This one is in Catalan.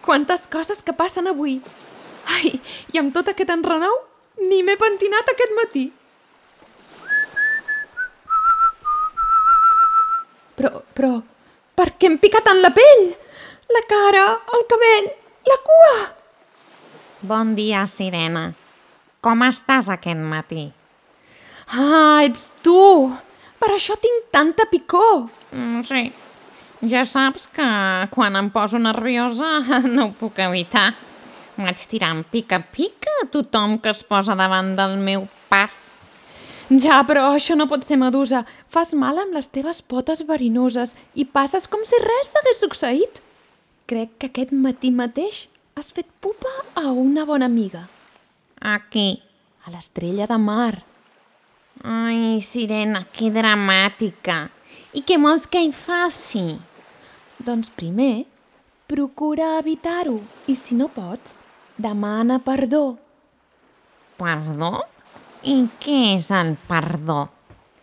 Quantes coses que passen avui! Ai, i amb tot aquest enrenou, ni m'he pentinat aquest matí. Però, per què em pica tant la pell? La cara, el cabell, la cua! Bon dia, Sirena. Com estàs aquest matí? Ah, ets tu! Per això tinc tanta picor. Sí. Ja saps que quan em poso nerviosa no ho puc evitar. Vaig tirant pica-pica a tothom que es posa davant del meu pas. Ja, però això no pot ser, Medusa. Fas mal amb les teves potes verinoses i passes com si res s'hagués succeït. Crec que aquest matí mateix has fet pupa a una bona amiga. A qui? A l'estrella de mar. Ai, Sirena, que dramàtica. I què vols que hi faci? Doncs primer, procura evitar-ho. I si no pots, demana perdó. Perdó? I què és el perdó?